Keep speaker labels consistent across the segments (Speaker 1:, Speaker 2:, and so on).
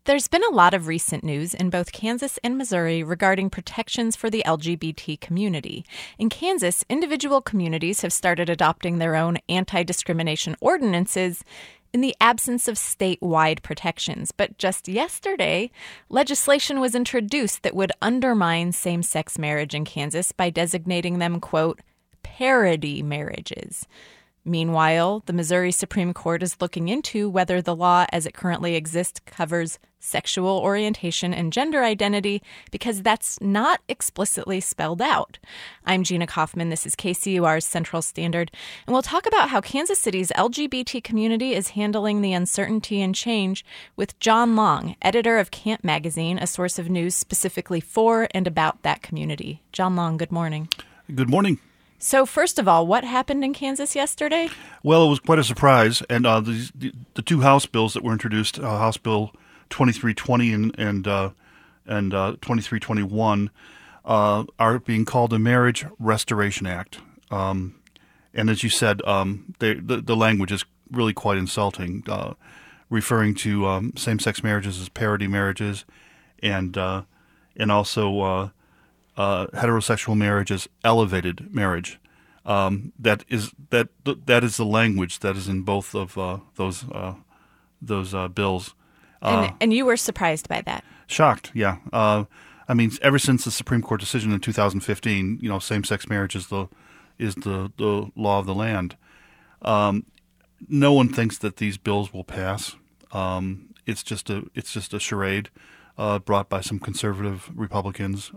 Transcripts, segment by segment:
Speaker 1: There's been a lot of recent news in both Kansas and Missouri regarding protections for the LGBT community. In Kansas, individual communities have started adopting their own anti-discrimination ordinances in the absence of statewide protections. But just yesterday, legislation was introduced that would undermine same-sex marriage in Kansas by designating them, quote, parody marriages. Meanwhile, the Missouri Supreme Court is looking into whether the law as it currently exists covers sexual orientation and gender identity because that's not explicitly spelled out. I'm Gina Kaufman. This is KCUR's Central Standard, and we'll talk about how Kansas City's LGBT community is handling the uncertainty and change with John Long, editor of Camp Magazine, a source of news specifically for and about that community. John Long, good morning.
Speaker 2: Good morning.
Speaker 1: So first of all, what happened in Kansas yesterday?
Speaker 2: Well, it was quite a surprise, and the two House bills that were introduced, House Bill 2320 and 2321, are being called the Marriage Restoration Act. And as you said, the language is really quite insulting, referring to same-sex marriages as parody marriages, and also heterosexual marriage as elevated marriage. That is the language that is in both of those bills.
Speaker 1: And you were surprised by that? Shocked,
Speaker 2: yeah. I mean, ever since the Supreme Court decision in 2015, same-sex marriage is the law of the land. No one thinks that these bills will pass. It's just a charade brought by some conservative Republicans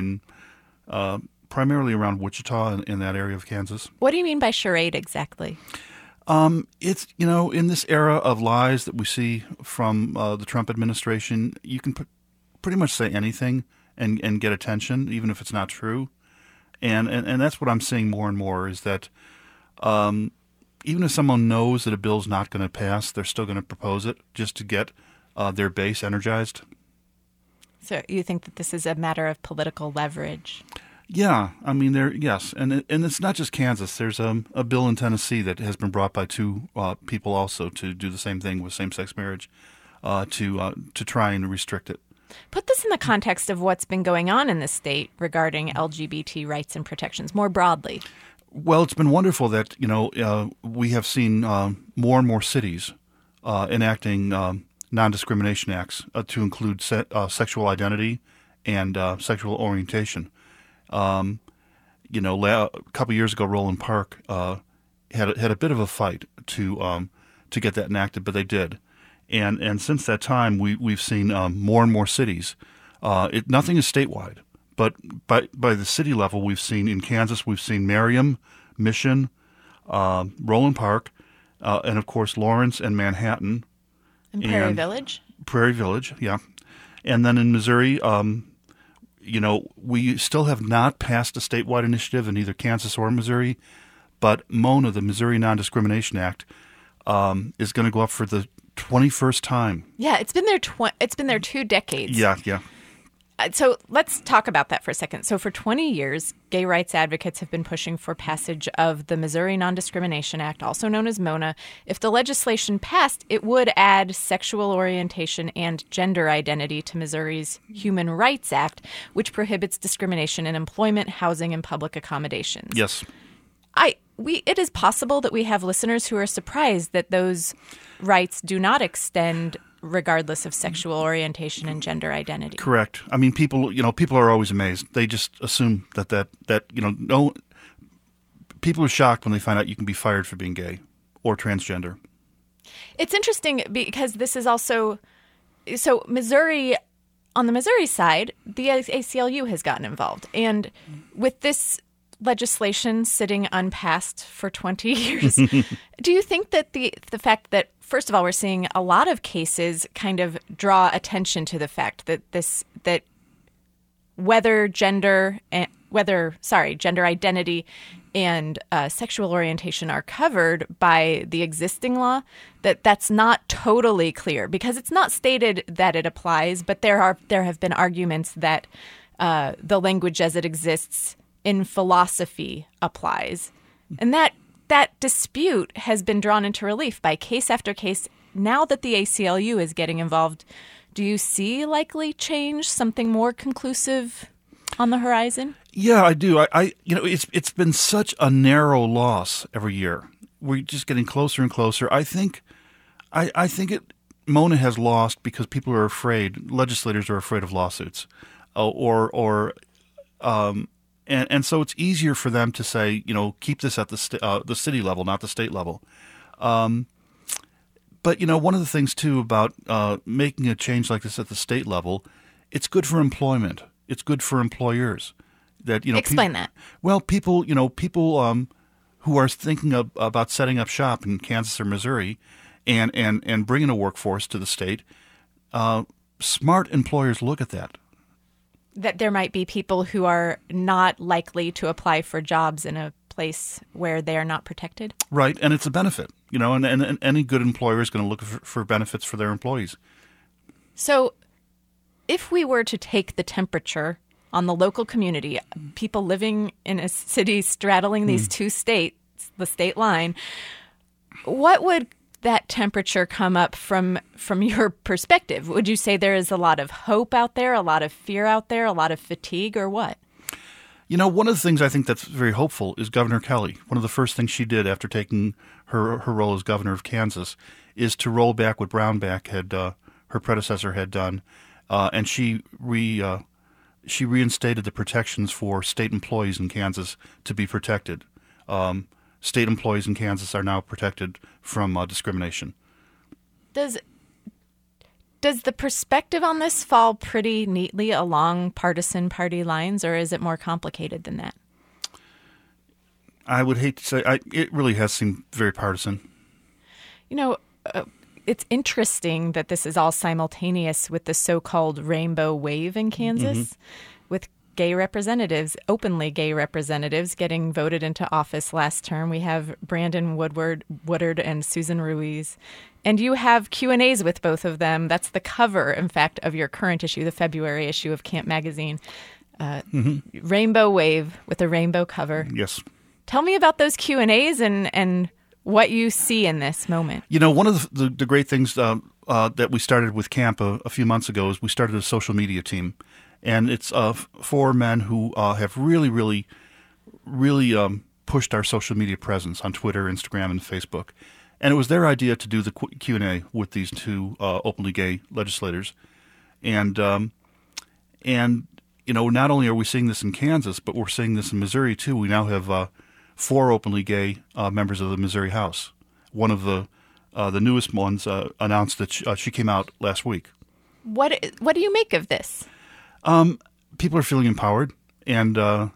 Speaker 2: primarily around Wichita in that area of Kansas.
Speaker 1: What do you mean by charade exactly?
Speaker 2: It's, in this era of lies that we see from the Trump administration, you can pretty much say anything and get attention, even if it's not true. And that's what I'm seeing more and more is that even if someone knows that a bill's not going to pass, they're still going to propose it just to get their base energized.
Speaker 1: So you think that this is a matter of political leverage?
Speaker 2: Yeah, I mean, yes, and it's not just Kansas. There's a bill in Tennessee that has been brought by two people also to do the same thing with same-sex marriage, to try and restrict it.
Speaker 1: Put this in the context of what's been going on in the state regarding LGBT rights and protections more broadly.
Speaker 2: Well, it's been wonderful that we have seen more and more cities enacting non-discrimination acts to include sexual identity and sexual orientation. A couple years ago, Roland Park had a bit of a fight to get that enacted, but they did. And since that time, we've seen more and more cities. Nothing is statewide, but by the city level, we've seen in Kansas, we've seen Merriam, Mission, Roland Park, and of course Lawrence and Manhattan.
Speaker 1: And Prairie Village?
Speaker 2: Prairie Village, yeah. And then in Missouri, we still have not passed a statewide initiative in either Kansas or Missouri, but MONA, the Missouri Non-Discrimination Act, is going to go up for the 21st time.
Speaker 1: Yeah, it's been there 2 decades.
Speaker 2: Yeah.
Speaker 1: So let's talk about that for a second. So for 20 years, gay rights advocates have been pushing for passage of the Missouri Non-Discrimination Act, also known as MONA. If the legislation passed, it would add sexual orientation and gender identity to Missouri's Human Rights Act, which prohibits discrimination in employment, housing, and public accommodations.
Speaker 2: Yes.
Speaker 1: It is possible that we have listeners who are surprised that those rights do not extend regardless of sexual orientation and gender identity.
Speaker 2: Correct. I mean, people are always amazed. They just assume that no. People are shocked when they find out you can be fired for being gay or transgender.
Speaker 1: It's interesting because this is also so Missouri. On the Missouri side, the ACLU has gotten involved, and with this legislation sitting unpassed for 20 years. Do you think that the fact that, first of all, we're seeing a lot of cases kind of draw attention to the fact that whether gender identity and sexual orientation are covered by the existing law, that's not totally clear because it's not stated that it applies, but there have been arguments that the language as it exists in philosophy applies. And that dispute has been drawn into relief by case after case now that the ACLU is getting involved Do you see likely change, something more conclusive on the horizon?
Speaker 2: Yeah, I do. It's been such a narrow loss every year. We're just getting closer and closer. I think Mona has lost because people are afraid. Legislators are afraid of lawsuits, and so it's easier for them to say, keep this at the city level, not the state level. But one of the things too about making a change like this at the state level, it's good for employment. It's good for employers. That
Speaker 1: explain that.
Speaker 2: Well, people who are thinking about setting up shop in Kansas or Missouri, and bringing a workforce to the state, smart employers look at that.
Speaker 1: That there might be people who are not likely to apply for jobs in a place where they are not protected. Right,
Speaker 2: and it's a benefit, and any good employer is going to look for benefits for their employees.
Speaker 1: So if we were to take the temperature on the local community, people living in a city straddling these two states, the state line, what would that temperature come up from your perspective? Would you say there is a lot of hope out there, a lot of fear out there, a lot of fatigue, or what?
Speaker 2: One of the things I think that's very hopeful is Governor Kelly. One of the first things she did after taking her role as governor of Kansas is to roll back what Brownback her predecessor had done, and she reinstated the protections for state employees in Kansas to be protected. State employees in Kansas are now protected from discrimination.
Speaker 1: Does the perspective on this fall pretty neatly along partisan party lines, or is it more complicated than that?
Speaker 2: I would hate to say it really has seemed very partisan.
Speaker 1: It's interesting that this is all simultaneous with the so-called rainbow wave in Kansas, with gay representatives, openly gay representatives, getting voted into office last term. We have Brandon Woodard and Susan Ruiz. And you have Q&As with both of them. That's the cover, in fact, of your current issue, the February issue of Camp Magazine. Rainbow wave with a rainbow cover.
Speaker 2: Yes.
Speaker 1: Tell me about those Q&As and what you see in this moment.
Speaker 2: One of the great things that we started with Camp a few months ago is we started a social media team. And it's 4 men who have really pushed our social media presence on Twitter, Instagram, and Facebook. And it was their idea to do the Q&A with these 2 openly gay legislators. And not only are we seeing this in Kansas, but we're seeing this in Missouri, too. We now have 4 openly gay members of the Missouri House. One of the newest ones announced that she came out last week.
Speaker 1: What do you make of this?
Speaker 2: People are feeling empowered, and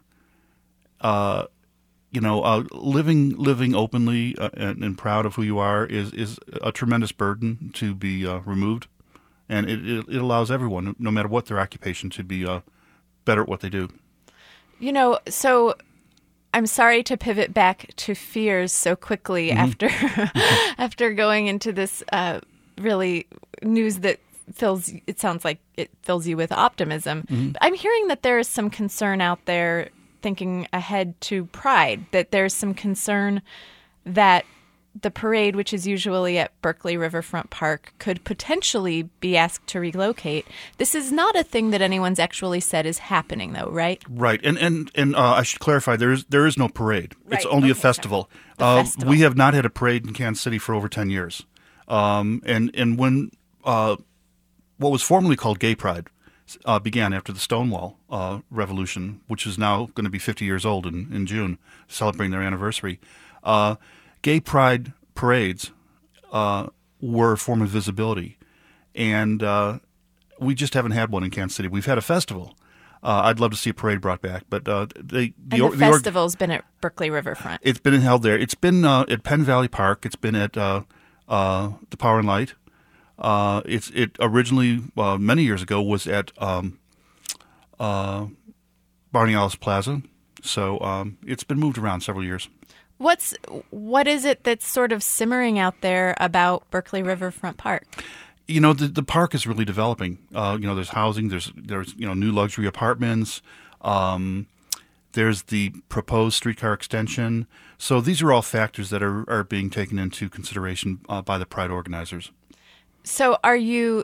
Speaker 2: living openly and proud of who you are is a tremendous burden to be removed, and it allows everyone, no matter what their occupation, to be better at what they do.
Speaker 1: So I'm sorry to pivot back to fears so quickly after going into this really news that sounds like it fills you with optimism. I'm hearing that there is some concern out there, thinking ahead to Pride, that there's some concern that the parade, which is usually at Berkeley Riverfront Park, could potentially be asked to relocate. This is not a thing that anyone's actually said is happening, though, right?
Speaker 2: Right, and I should clarify, there is no parade. Right. It's only a festival.
Speaker 1: Festival.
Speaker 2: We have not had a parade in Kansas City for over 10 years. And when what was formerly called Gay Pride began after the Stonewall Revolution, which is now going to be 50 years old in June, celebrating their anniversary. Gay Pride parades were a form of visibility, and we just haven't had one in Kansas City. We've had a festival. I'd love to see a parade brought back, but the
Speaker 1: festival's been at Berkeley Riverfront.
Speaker 2: It's been held there. It's been at Penn Valley Park. It's been at the Power and Light. It originally many years ago was at Barney Alice Plaza, so it's been moved around several years.
Speaker 1: What is it that's sort of simmering out there about Berkeley Riverfront Park?
Speaker 2: The park is really developing. There's housing, there's new luxury apartments. There's the proposed streetcar extension. So these are all factors that are being taken into consideration by the Pride organizers.
Speaker 1: So are you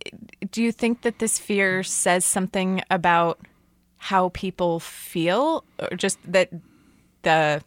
Speaker 1: do you think that this fear says something about how people feel, or just that the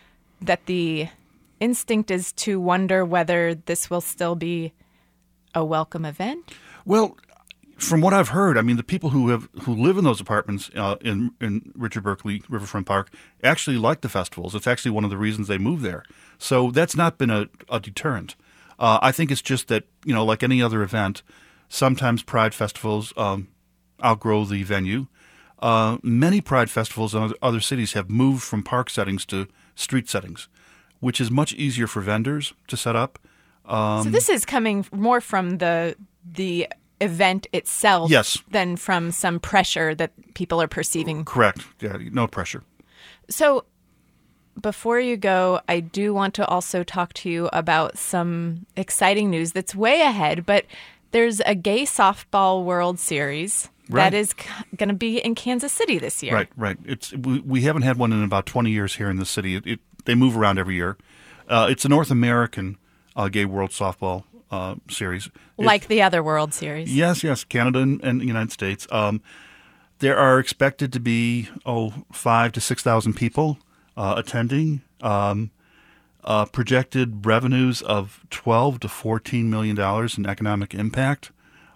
Speaker 1: instinct is to wonder whether this will still be a welcome event?
Speaker 2: Well, from what I've heard, I mean, the people who live in those apartments in Richard Berkeley Riverfront Park actually like the festivals. It's actually one of the reasons they moved there. So that's not been a deterrent. I think it's just that, like any other event, sometimes Pride festivals outgrow the venue. Many Pride festivals in other cities have moved from park settings to street settings, which is much easier for vendors to set up.
Speaker 1: So this is coming more from the event itself,
Speaker 2: yes,
Speaker 1: than from some pressure that people are perceiving.
Speaker 2: Correct. Yeah, no pressure.
Speaker 1: So before you go, I do want to also talk to you about some exciting news that's way ahead, but there's a gay softball World Series that is going to be in Kansas City this year.
Speaker 2: Right. We haven't had one in about 20 years here in the city. They move around every year. It's a North American gay World Softball Series.
Speaker 1: Like the other World Series.
Speaker 2: Yes, Canada and the United States. There are expected to be 5,000 to 6,000 people attending. Projected revenues of $12 to $14 million in economic impact.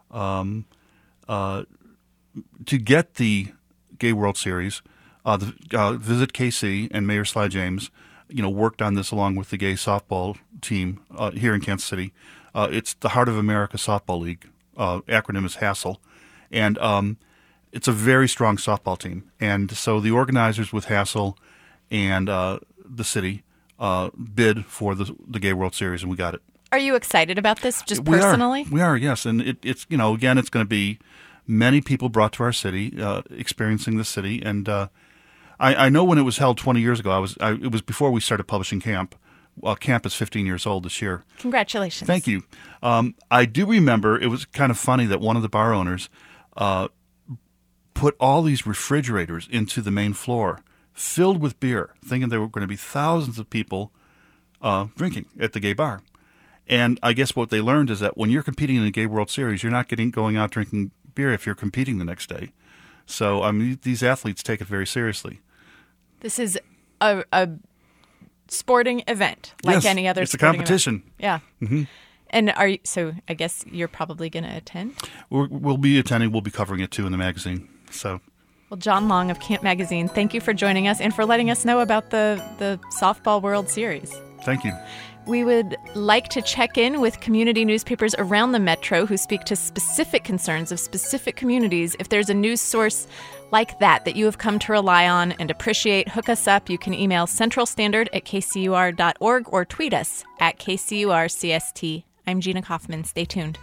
Speaker 2: To get the Gay World Series, Visit KC and Mayor Sly James, worked on this along with the gay softball team here in Kansas City. It's the Heart of America Softball League. Acronym is HASL. And it's a very strong softball team. And so the organizers with HASL and the city bid for the Gay World Series, and we got it.
Speaker 1: Are you excited about this, just personally?
Speaker 2: We are, yes. And it's again, it's going to be many people brought to our city, experiencing the city. And I know when it was held 20 years ago, it was before we started publishing Camp. Camp is 15 years old this year.
Speaker 1: Congratulations.
Speaker 2: Thank you. I do remember it was kind of funny that one of the bar owners put all these refrigerators into the main floor filled with beer, thinking there were going to be thousands of people drinking at the gay bar. And I guess what they learned is that when you're competing in the Gay World Series, you're not going out drinking beer if you're competing the next day. So, I mean, these athletes take it very seriously.
Speaker 1: This is a sporting event like any other
Speaker 2: it's
Speaker 1: sporting
Speaker 2: a competition.
Speaker 1: Event. Yeah.
Speaker 2: Mm-hmm.
Speaker 1: And so I guess you're probably going to attend?
Speaker 2: We'll be attending. We'll be covering it, too, in the magazine. So,
Speaker 1: well, John Long of Camp Magazine, thank you for joining us and for letting us know about the Softball World Series.
Speaker 2: Thank you.
Speaker 1: We would like to check in with community newspapers around the metro who speak to specific concerns of specific communities. If there's a news source like that you have come to rely on and appreciate, hook us up. You can email centralstandard@kcur.org or tweet us at KCURCST. I'm Gina Kaufman. Stay tuned.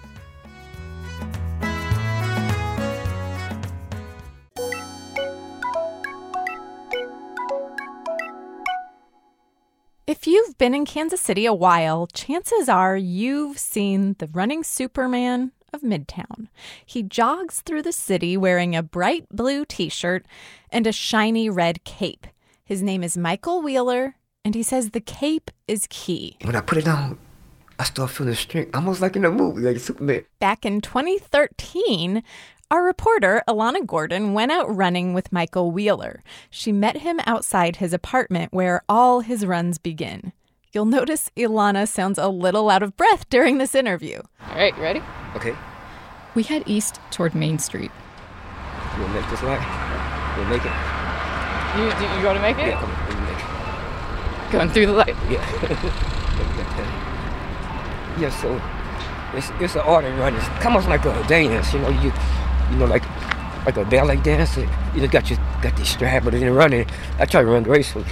Speaker 1: If you've been in Kansas City a while, chances are you've seen the running Superman of Midtown. He jogs through the city wearing a bright blue t-shirt and a shiny red cape. His name is Michael Wheeler, and he says the cape is key.
Speaker 3: When I put it on, I start feeling strength, almost like in a movie, like Superman.
Speaker 1: Back in 2013, our reporter, Ilana Gordon, went out running with Michael Wheeler. She met him outside his apartment where all his runs begin. You'll notice Ilana sounds a little out of breath during this interview.
Speaker 4: All right, you ready?
Speaker 3: Okay.
Speaker 4: We head east toward Main Street.
Speaker 3: We'll make this line. We'll make it.
Speaker 4: You going to make it?
Speaker 3: Yeah, come on, we'll make it.
Speaker 4: Going through the light?
Speaker 3: Yeah. Yeah, so it's an art in running. It's almost like a dance, you know, like a ballet dance. You got this strap, but in running, I try to run gracefully.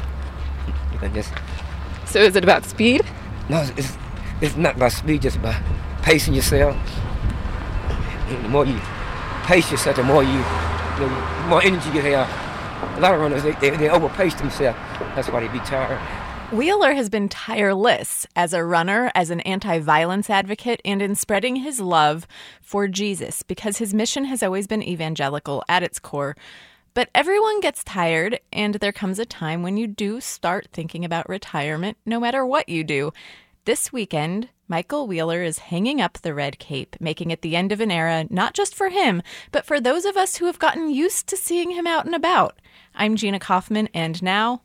Speaker 4: So is it about speed?
Speaker 3: No, it's not about speed, just about pacing yourself. And the more you pace yourself, the more more energy you have. A lot of runners, they overpace themselves. That's why they be tired.
Speaker 1: Wheeler has been tireless as a runner, as an anti-violence advocate, and in spreading his love for Jesus, because his mission has always been evangelical at its core. But everyone gets tired, and there comes a time when you do start thinking about retirement, no matter what you do. This weekend, Michael Wheeler is hanging up the red cape, making it the end of an era, not just for him, but for those of us who have gotten used to seeing him out and about. I'm Gina Kaufman, and now...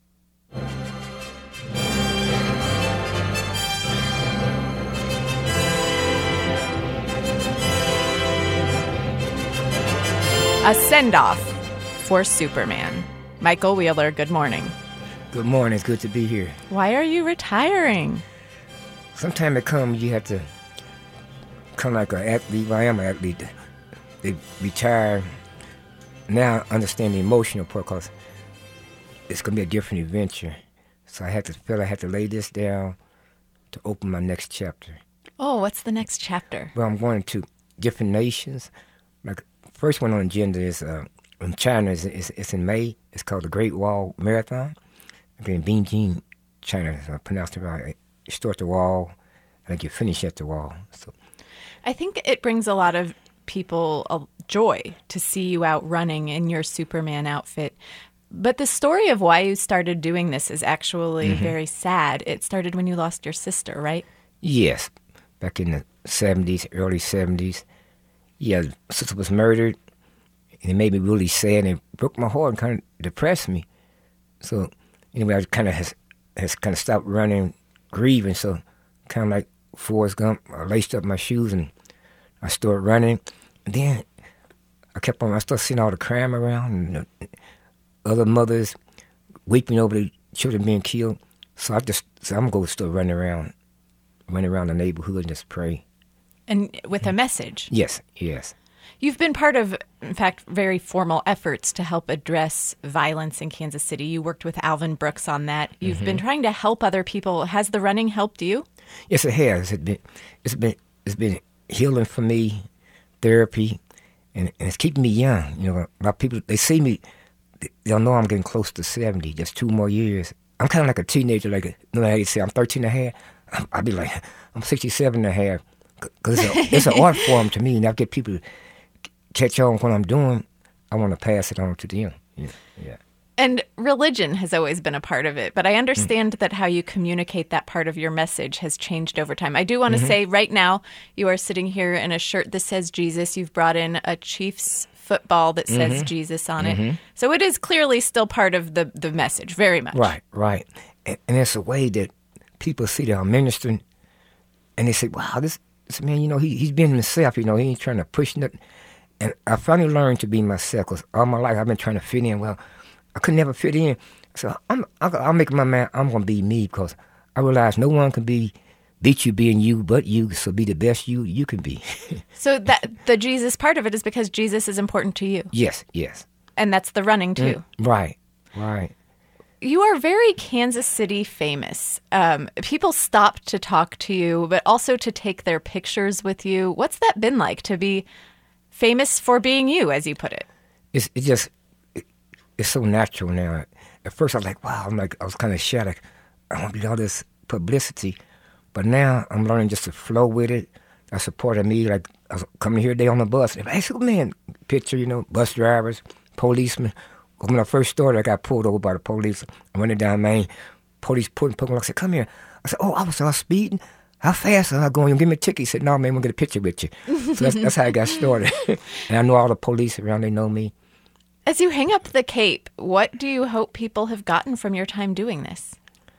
Speaker 1: a send-off for Superman. Michael Wheeler, good morning.
Speaker 3: Good morning. It's good to be here.
Speaker 1: Why are you retiring?
Speaker 3: Sometime it comes, you have to come like an athlete. Well, I am an athlete. They retire. Now I understand the emotional part because it's going to be a different adventure. So I feel I had to lay this down to open my next chapter.
Speaker 1: Oh, what's the next chapter?
Speaker 3: Well, I'm going to different nations. Like first one on the agenda is in China. It's in May. It's called the Great Wall Marathon. I'm in Beijing, China. So I pronounced it right. You start the wall, and you finish at the wall. So,
Speaker 1: I think it brings a lot of people a joy to see you out running in your Superman outfit. But the story of why you started doing this is actually very sad. It started when you lost your sister, right?
Speaker 3: Yes, back in the 70s, early 70s. Yeah, sister was murdered, and it made me really sad, and it broke my heart and kind of depressed me. So anyway, I kind of has kind of stopped running, grieving. So kind of like Forrest Gump, I laced up my shoes and I started running. And then I started seeing all the crime around and other mothers weeping over the children being killed. So I'm going to start running around the neighborhood and just pray.
Speaker 1: And with a message.
Speaker 3: Yes.
Speaker 1: You've been part of, in fact, very formal efforts to help address violence in Kansas City. You worked with Alvin Brooks on that. You've been trying to help other people. Has the running helped you?
Speaker 3: Yes, it has. It's been healing for me, therapy, and it's keeping me young. You know, a lot of people, they see me, they'll know I'm getting close to 70, just 2 more years. I'm kind of like a teenager, how you say, I'm 13 and a half. I'll be like, I'm 67 and a half. Because it's an art form to me, and I get people to catch on what I'm doing. I want to pass it on to them. Yeah.
Speaker 1: And religion has always been a part of it, but I understand that how you communicate that part of your message has changed over time. I do want to say right now, you are sitting here in a shirt that says Jesus. You've brought in a Chiefs football that says Jesus on it. So it is clearly still part of the message, very much.
Speaker 3: Right. And it's a way that people see that I'm ministering, and they say, wow, this man, he's being himself, he ain't trying to push nothing. And I finally learned to be myself, because all my life I've been trying to fit in. Well, I could never fit in. So I'll make my mind, I'm going to be me, because I realize no one can beat you being you but you, so be the best you can be.
Speaker 1: So that the Jesus part of it is because Jesus is important to you.
Speaker 3: Yes.
Speaker 1: And that's the running, too.
Speaker 3: Right.
Speaker 1: You are very Kansas City famous. People stop to talk to you, but also to take their pictures with you. What's that been like to be famous for being you, as you put it?
Speaker 3: It's so natural now. At first I was like, wow, I was kind of shy. Like, I want to be all this publicity. But now I'm learning just to flow with it. That supported me. Like, I was coming here today on the bus. And, hey, Superman, picture, bus drivers, policemen. When I first started, I got pulled over by the police. I went down Main. Police pulled me. I said, come here. I said, oh, I was speeding. How fast am I going? Give me a ticket. He said, no, man, we'll get a picture with you. So that's how I got started. And I know all the police around, they know me.
Speaker 1: As you hang up the cape, what do you hope people have gotten from your time doing this?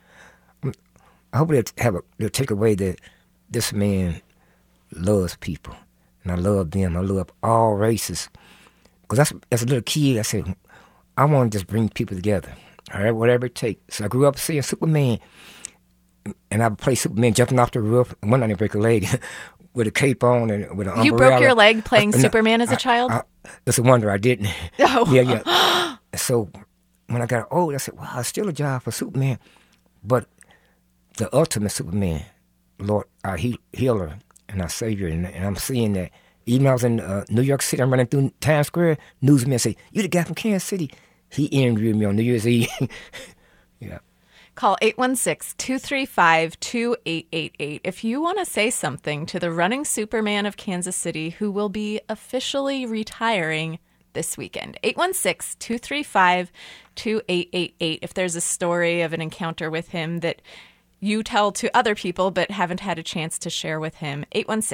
Speaker 3: I hope they'll take away that this man loves people. And I love them. I love all races. Because as a little kid, I said, I want to just bring people together, all right, whatever it takes. So I grew up seeing Superman, and I would play Superman jumping off the roof. One night I break a leg with a cape on and with an umbrella.
Speaker 1: You broke your leg playing Superman as a child?
Speaker 3: It's a wonder I didn't.
Speaker 1: Oh.
Speaker 3: Yeah. So when I got old, I said, wow, it's still a job for Superman. But the ultimate Superman, Lord, our healer and our Savior, and I'm seeing that. Even when I was in New York City, I'm running through Times Square, newsmen say, you the guy from Kansas City. He interviewed me on New Year's Eve. Yeah.
Speaker 1: Call 816-235-2888 if you want to say something to the running Superman of Kansas City who will be officially retiring this weekend. 816-235-2888 if there's a story of an encounter with him that you tell to other people but haven't had a chance to share with him.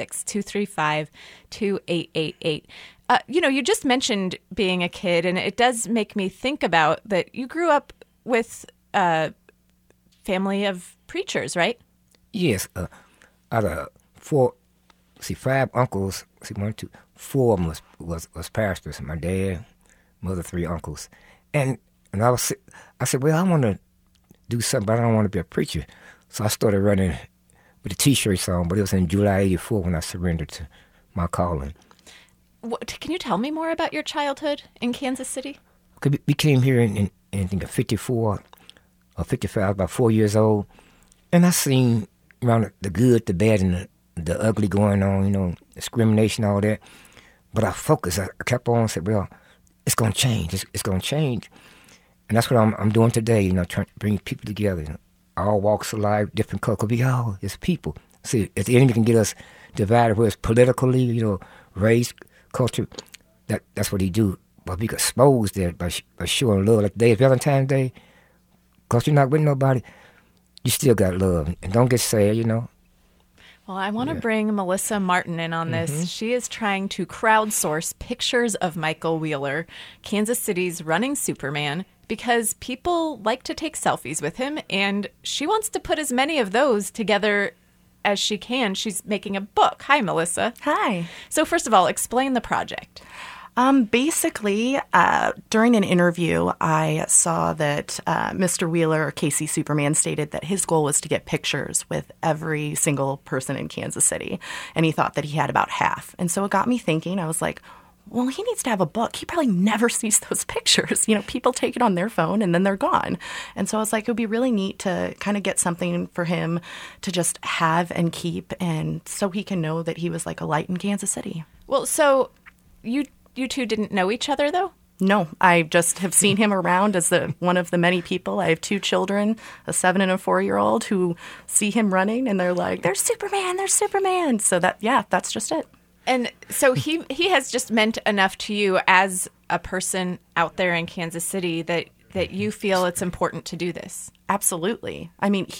Speaker 1: 816-235-2888. You just mentioned being a kid, and it does make me think about that you grew up with a family of preachers, right?
Speaker 3: Yes. Out of five uncles, four of them was pastors. My dad, mother, three uncles. And I said, well, I want to do something, but I don't want to be a preacher. So I started running with a T-shirt song, but it was in July 84 when I surrendered to my calling.
Speaker 1: Can you tell me more about your childhood in Kansas City?
Speaker 3: Okay, we came here in I think 54 or 55, about 4 years old, and I seen around the good, the bad, and the ugly going on, discrimination, all that. But I focused. I kept on and said, well, it's going to change. It's going to change. And that's what I'm doing today, trying to bring people together, all walks of life, different colors. We all, it's people. See, if the enemy can get us divided, whether it's politically, race, culture, that's what he do. But we get exposed there by showing love. Like today, Valentine's Day, because you're not with nobody, you still got love. And don't get sad,
Speaker 1: Well, I want to bring Melissa Martin in on this. Mm-hmm. She is trying to crowdsource pictures of Michael Wheeler, Kansas City's running Superman, because people like to take selfies with him, and she wants to put as many of those together as she can. She's making a book. Hi, Melissa.
Speaker 5: Hi.
Speaker 1: So first of all, explain the project.
Speaker 5: Basically, during an interview, I saw that Mr. Wheeler, or KC Superman, stated that his goal was to get pictures with every single person in Kansas City, and he thought that he had about half. And so it got me thinking. I was like, well, he needs to have a book. He probably never sees those pictures. People take it on their phone and then they're gone. And so I was like, it would be really neat to kind of get something for him to just have and keep, and so he can know that he was like a light in Kansas City.
Speaker 1: Well, so you two didn't know each other, though?
Speaker 5: No, I just have seen him around as one of the many people. I have two children, a 7 and a 4-year-old, who see him running and they're like, "There's Superman, there's Superman." So that's just it.
Speaker 1: And so he has just meant enough to you as a person out there in Kansas City that you feel it's important to do this.
Speaker 5: Absolutely. I mean,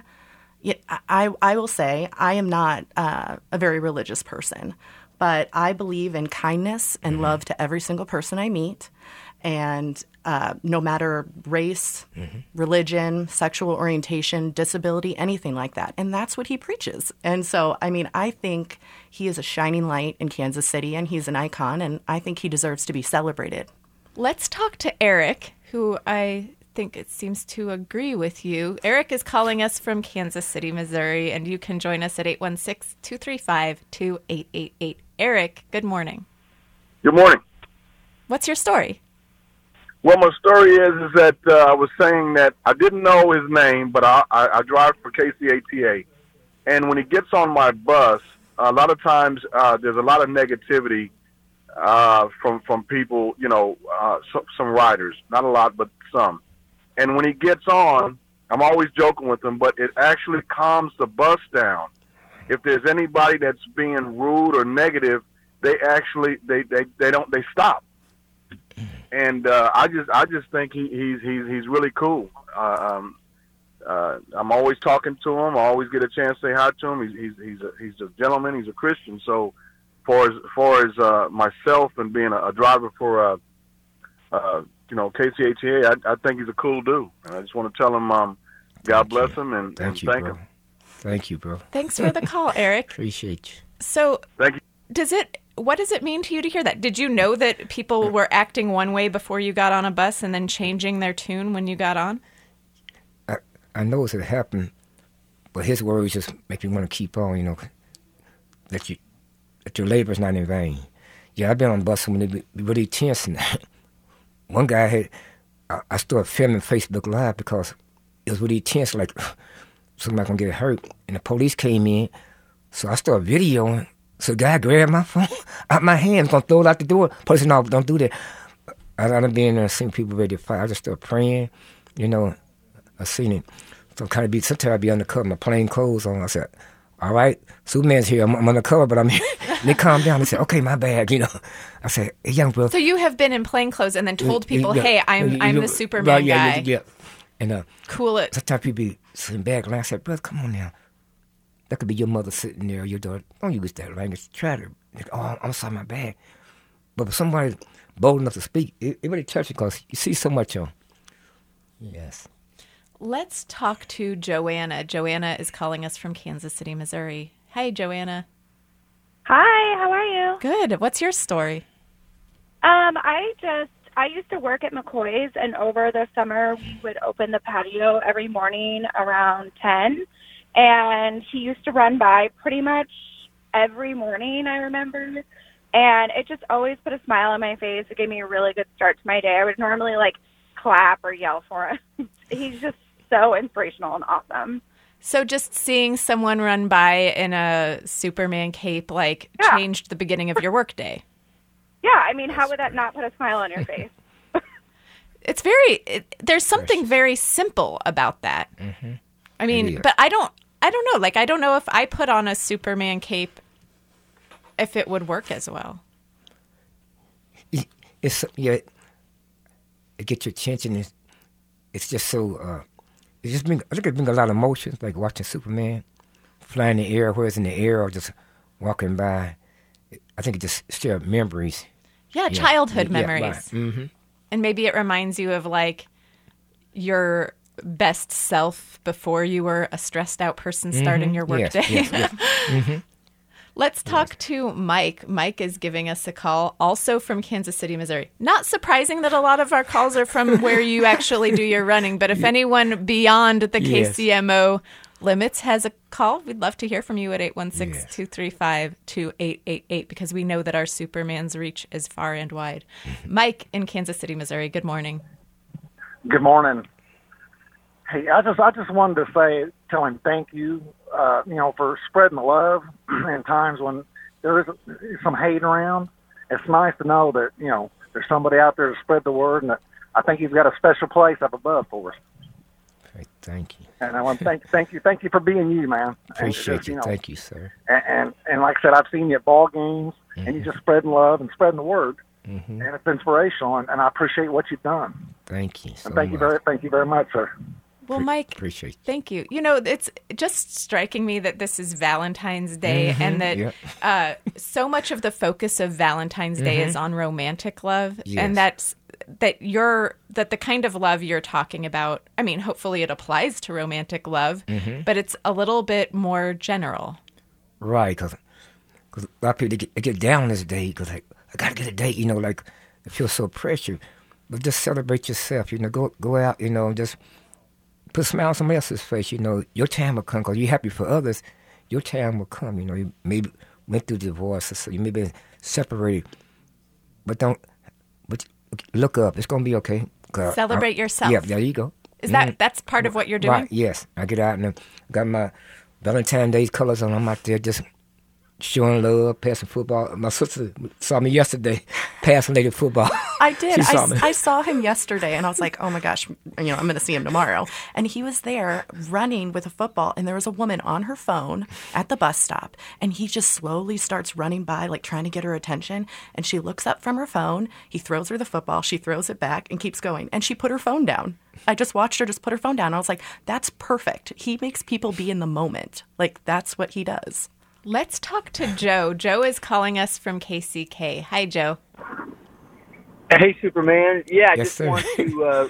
Speaker 5: I will say I am not a very religious person, but I believe in kindness and love to every single person I meet. And no matter race, religion, sexual orientation, disability, anything like that. And that's what he preaches. And so, I think he is a shining light in Kansas City, and he's an icon, and I think he deserves to be celebrated.
Speaker 1: Let's talk to Eric, who I think it seems to agree with you. Eric is calling us from Kansas City, Missouri, and you can join us at 816-235-2888. Eric, good morning.
Speaker 6: Good morning.
Speaker 1: What's your story?
Speaker 6: Well, my story is that I was saying that I didn't know his name, but I drive for KCATA. And when he gets on my bus, a lot of times there's a lot of negativity from people, some riders. Not a lot, but some. And when he gets on, I'm always joking with him, but it actually calms the bus down. If there's anybody that's being rude or negative, they actually they stop. And I just think he's really cool. I'm always talking to him. I always get a chance to say hi to him. He's a gentleman. He's a Christian. So, far as myself and being a driver for KCATA, I think he's a cool dude. And I just want to tell him God bless him and thank him.
Speaker 3: Thank you, bro.
Speaker 1: Thanks for the call, Eric.
Speaker 3: Appreciate you.
Speaker 1: So,
Speaker 6: thank you.
Speaker 1: What does it mean to you to hear that? Did you know that people were acting one way before you got on a bus and then changing their tune when you got on?
Speaker 3: I know it happened, but his words just make me want to keep on, that your labor is not in vain. Yeah, I've been on the bus when it be really tense. And one guy I started filming Facebook Live because it was really tense, like somebody going to get hurt. And the police came in, so I started videoing. So the guy grabbed my phone out my hand, going to throw it out the door. Police said, "No, don't do that." I done been there and seen people ready to fight. I just started praying, I seen it. So sometimes I'd be undercover, my plain clothes on. I said, "All right, Superman's here. I'm undercover, but I'm here." And they calmed down. They said, "Okay, my bad." I said, "Hey, young brother."
Speaker 1: So you have been in plain clothes and then told people, "Hey, I'm the Superman guy."
Speaker 3: Yeah. And
Speaker 1: Cool it.
Speaker 3: sometimes people be sitting back and I said, brother, come on now. That could be your mother sitting there, your daughter. Don't use that language. Try to, I'm outside my bag. But if somebody's bold enough to speak, it really touches you because you see so much on. Yes.
Speaker 1: Let's talk to Joanna. Joanna is calling us from Kansas City, Missouri. Hi, Joanna.
Speaker 7: Hi, how are you?
Speaker 1: Good. What's your story?
Speaker 7: I used to work at McCoy's, and over the summer we would open the patio every morning around 10, and he used to run by pretty much every morning, I remember, and it just always put a smile on my face. It gave me a really good start to my day. I would normally, clap or yell for him. He's just so inspirational and awesome.
Speaker 1: So just seeing someone run by in a Superman cape, changed the beginning of your workday.
Speaker 7: Yeah, I mean, how would that not put a smile on your face?
Speaker 1: It's there's something very simple about that.
Speaker 3: Mm-hmm.
Speaker 1: I mean, but I don't know. I don't know if I put on a Superman cape, if it would work as well.
Speaker 3: It gets your attention. It's just so, I think it brings a lot of emotions, like watching Superman fly in the air, whether it's in the air or just walking by. I think it just stirs memories.
Speaker 1: Yeah, childhood memories.
Speaker 3: Right. Mm-hmm.
Speaker 1: And maybe it reminds you of your best self before you were a stressed out person starting your workday.
Speaker 3: Yes. Mm-hmm.
Speaker 1: Let's talk to Mike. Mike is giving us a call, also from Kansas City, Missouri. Not surprising that a lot of our calls are from where you actually do your running, but if anyone beyond the KCMO limits has a call, we'd love to hear from you at 816-235-2888 because we know that our Supermans reach is far and wide. Mike in Kansas City, Missouri, good morning.
Speaker 8: Good morning. Hey, I just wanted to tell him thank you, for spreading the love in times when there is some hate around. It's nice to know that, there's somebody out there to spread the word, and that I think he's got a special place up above for us.
Speaker 3: Okay, thank you.
Speaker 8: And I want to thank you for being you, man.
Speaker 3: Appreciate you. Thank you, sir.
Speaker 8: And like I said, I've seen you at ball games, and you just spreading love and spreading the word, and it's inspirational. And I appreciate what you've done.
Speaker 3: Thank you.
Speaker 8: Thank you very much, sir.
Speaker 1: Well, Mike,
Speaker 3: appreciate you.
Speaker 1: Thank you. It's just striking me that this is Valentine's Day and that so much of the focus of Valentine's Day is on romantic love, and that the kind of love you're talking about, I mean, hopefully it applies to romantic love, but it's a little bit more general.
Speaker 3: Right, because a lot of people they get down this day because I got to get a date, it feels so pressured. But just celebrate yourself, go out, just put a smile on somebody else's face, your time will come because you're happy for others. Your time will come, you maybe went through divorce, so you may be separated, but look up. It's going to be okay.
Speaker 1: Celebrate yourself.
Speaker 3: Yeah, there you go.
Speaker 1: Is that's part of what you're doing?
Speaker 3: Right, yes. I get out and got my Valentine's Day colors on. I'm out there just showing love, passing football. My sister saw me yesterday passing lady football.
Speaker 5: I did. I saw him yesterday, and I was like, oh, my gosh, I'm going to see him tomorrow. And he was there running with a football, and there was a woman on her phone at the bus stop, and he just slowly starts running by, trying to get her attention, and she looks up from her phone. He throws her the football. She throws it back and keeps going, and she put her phone down. I just watched her just put her phone down. I was like, that's perfect. He makes people be in the moment. That's what he does.
Speaker 1: Let's talk to Joe. Joe is calling us from KCK. Hi, Joe.
Speaker 9: Hey, Superman. Yeah, I
Speaker 3: yes,
Speaker 9: want to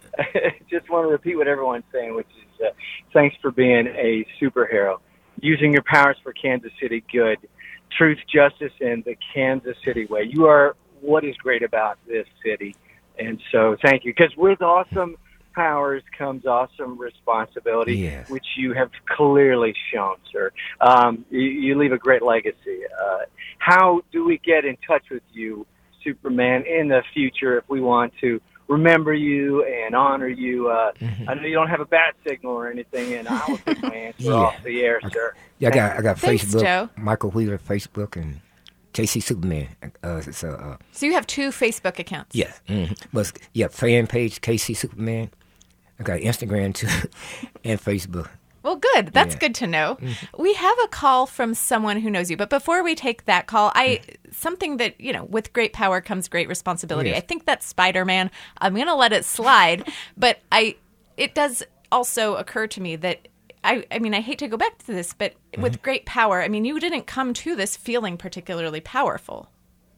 Speaker 9: repeat what everyone's saying, which is thanks for being a superhero, using your powers for Kansas City good, truth, justice, and the Kansas City way. You are what is great about this city, and so thank you. Because with awesome powers comes awesome responsibility, which you have clearly shown, sir. You leave a great legacy. How do we get in touch with you, Superman, in the future if we want to remember you and honor you? I know you don't have a bat signal or anything, and I will take my answer off the air, sir.
Speaker 3: Yeah, I got
Speaker 1: Thanks,
Speaker 3: Facebook,
Speaker 1: Joe.
Speaker 3: Michael Wheeler Facebook, and KC Superman.
Speaker 1: So you have two Facebook accounts?
Speaker 3: Yeah. But fan page KC Superman. I got Instagram too, and Facebook.
Speaker 1: Well, good. That's good to know. We have a call from someone who knows you, but before we take that call, something that, with great power comes great responsibility.
Speaker 3: Yes.
Speaker 1: I think that's Spider-Man. I'm going to let it slide, but it does also occur to me that I mean, I hate to go back to this, but with great power, I mean, you didn't come to this feeling particularly powerful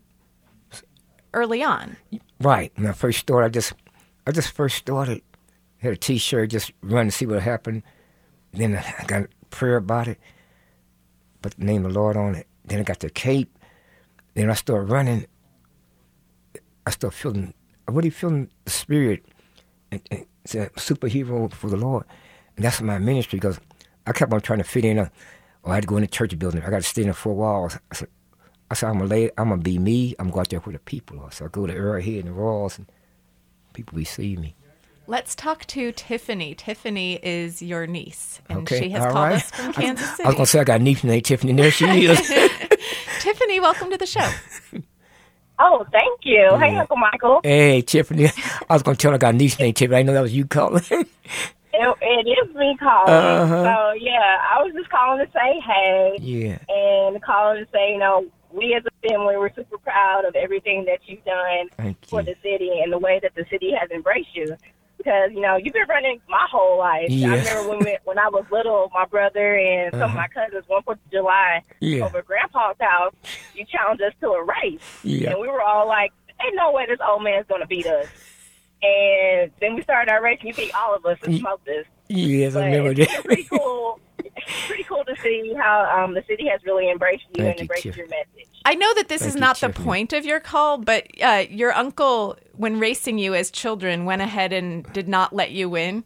Speaker 1: early on.
Speaker 3: Right. When I first started, I just first started, had a T-shirt, just run to see what happened. Then I got a prayer about it, put the name of the Lord on it. Then I got the cape. Then I started running. I started really feeling the spirit. And it's a superhero for the Lord. And that's my ministry, because I kept on trying to fit in. I had to go in the church building. I got to stay in the 4 walls. I said, I'm going to be me. I'm going to go out there where the people are. So I go to Arrowhead and the Royals, and people receive me.
Speaker 1: Let's talk to Tiffany. Tiffany is your niece, and
Speaker 3: okay.
Speaker 1: she has
Speaker 3: All
Speaker 1: called
Speaker 3: right.
Speaker 1: us from Kansas City.
Speaker 3: I was going to say I got a niece named Tiffany. There she is.
Speaker 1: Tiffany, welcome to the show.
Speaker 10: Oh, thank you.
Speaker 3: Yeah.
Speaker 10: Hey, Uncle Michael.
Speaker 3: Hey, Tiffany. I was going to tell her I got a niece named Tiffany. I didn't know that was you calling.
Speaker 10: It is me calling. So, yeah, I was just calling to say hey.
Speaker 3: Yeah.
Speaker 10: And calling to say, we as a family, we're super proud of everything that you've done for the city and the way that the city has embraced you. Because, you've been running my whole life.
Speaker 3: Yeah.
Speaker 10: I remember when I was little, my brother and some of my cousins, 4th of July, over Grandpa's house, you challenged us to a race.
Speaker 3: Yeah.
Speaker 10: And we were all like, ain't no way this old man's going to beat us. And then we started our race, and you beat all of us and smoked us.
Speaker 3: Yes,
Speaker 10: but
Speaker 3: I remember
Speaker 10: it's
Speaker 3: that.
Speaker 10: pretty cool. Pretty cool to see how the city has really embraced you and embraced your message.
Speaker 1: I know that this is not the point of your call, but your uncle, when racing you as children, went ahead and did not let you win.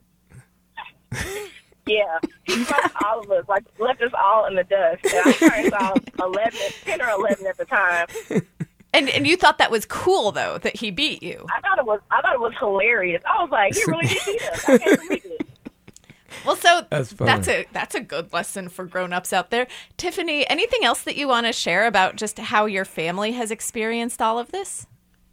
Speaker 10: Yeah, he fucked all of us, left us all in the dust. And I was probably 10 or 11 at the time.
Speaker 1: And you thought that was cool, though, that he beat you.
Speaker 10: I thought it was hilarious. I was like, he really did beat us. I can't believe it.
Speaker 1: Well, so
Speaker 3: that's
Speaker 1: a good lesson for grown-ups out there. Tiffany, anything else that you want to share about just how your family has experienced all of this?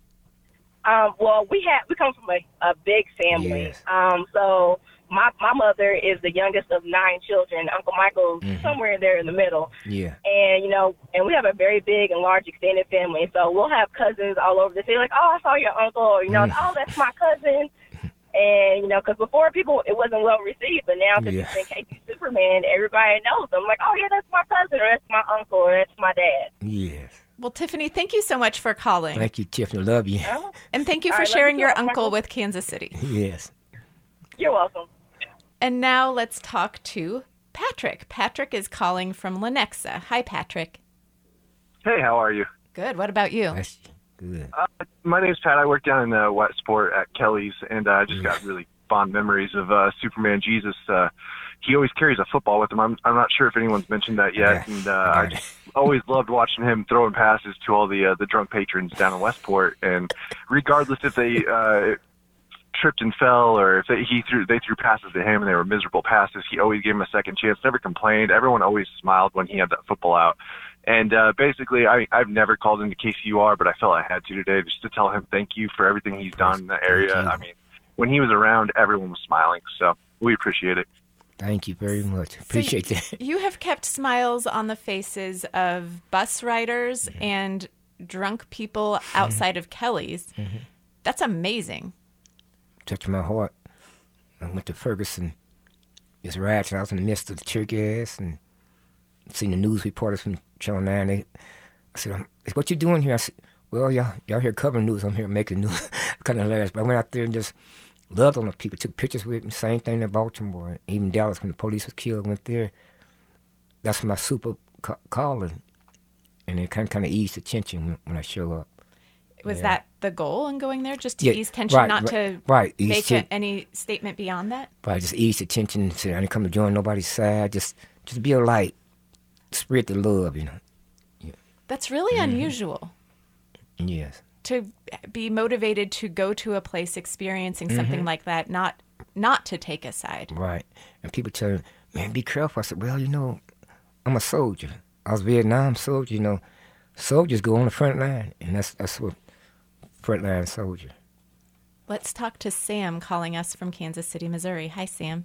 Speaker 10: Well, we come from a big family.
Speaker 3: Yes.
Speaker 10: So my mother is the youngest of 9 children. Uncle Michael's somewhere there in the middle.
Speaker 3: Yeah.
Speaker 10: And, and we have a very big and large extended family. So we'll have cousins all over the city, like, oh, I saw your uncle, or, oh, that's my cousin. And, because before it wasn't well received, but now because he's been KC Superman, everybody knows him. Like, oh, yeah, that's my cousin, or that's my uncle, or that's my dad.
Speaker 3: Yes.
Speaker 1: Well, Tiffany, thank you so much for calling.
Speaker 3: Thank you, Tiffany. Love you.
Speaker 1: And thank you for sharing your uncle with Kansas City.
Speaker 3: Yes.
Speaker 10: You're welcome.
Speaker 1: And now let's talk to Patrick. Patrick is calling from Lenexa. Hi, Patrick.
Speaker 11: Hey, how are you?
Speaker 1: Good. What about you?
Speaker 3: That's good.
Speaker 11: My name's Pat. I work down in Westport at Kelly's, and I just got really fond memories of Superman Jesus. He always carries a football with him. I'm not sure if anyone's mentioned that yet, and I just always loved watching him throwing passes to all the drunk patrons down in Westport. And regardless if they tripped and fell, or if they threw passes to him and they were miserable passes, he always gave them a second chance. Never complained. Everyone always smiled when he had that football out. And basically, I've never called into KCUR, but I felt I had to today just to tell him thank you for everything he's done in that area. I mean, when he was around, everyone was smiling, so we appreciate it.
Speaker 3: Thank you very much. Appreciate that.
Speaker 1: You have kept smiles on the faces of bus riders and drunk people outside of Kelly's. That's amazing.
Speaker 3: Touched my heart. I went to Ferguson. It's rats, and I was in the midst of the church ass, and seen the news reporters from Channel 9. I said, what you doing here? I said, well, y'all here covering news. I'm here making news. Kind of hilarious. But I went out there and just loved on the people. Took pictures with me. Same thing in Baltimore. Even Dallas, when the police was killed, went there. That's my super calling. And it kind of eased the tension when I show up.
Speaker 1: Was that the goal in going there? Just to ease tension, not to make any statement beyond that?
Speaker 3: Right, just ease the tension. Say, I didn't come to join nobody's side. Just be a light. Spread the love, Yeah.
Speaker 1: That's really unusual.
Speaker 3: Yes.
Speaker 1: To be motivated to go to a place experiencing something like that, not to take a side.
Speaker 3: Right. And people tell me, man, be careful. I said, well, I'm a soldier. I was a Vietnam soldier, Soldiers go on the front line, and that's what frontline soldier.
Speaker 1: Let's talk to Sam calling us from Kansas City, Missouri. Hi, Sam.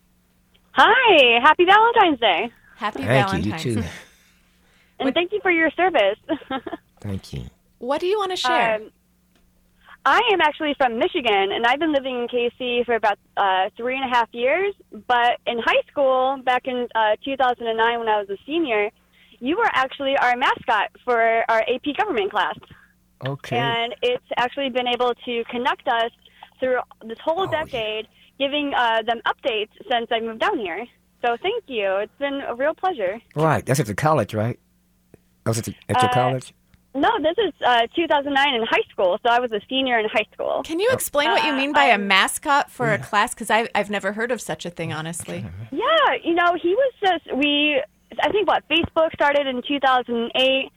Speaker 12: Hi. Happy Valentine's Day.
Speaker 1: Happy
Speaker 3: Valentine's Day.
Speaker 1: Valentine's
Speaker 3: You too.
Speaker 1: Day.
Speaker 12: And thank you for your service.
Speaker 3: Thank you.
Speaker 1: What do you want to share?
Speaker 12: I am actually from Michigan, and I've been living in KC for about 3.5 years. But in high school, back in 2009 when I was a senior, you were actually our mascot for our AP government class.
Speaker 3: Okay.
Speaker 12: And it's actually been able to connect us through this whole decade, giving them updates since I moved down here. So thank you. It's been a real pleasure.
Speaker 3: Right. That's at the college, right? That was at your college?
Speaker 12: No, this is 2009 in high school, so I was a senior in high school.
Speaker 1: Can you explain what you mean by a mascot for a class? Because I've never heard of such a thing, honestly.
Speaker 12: Yeah, he was just, I think Facebook started in 2008,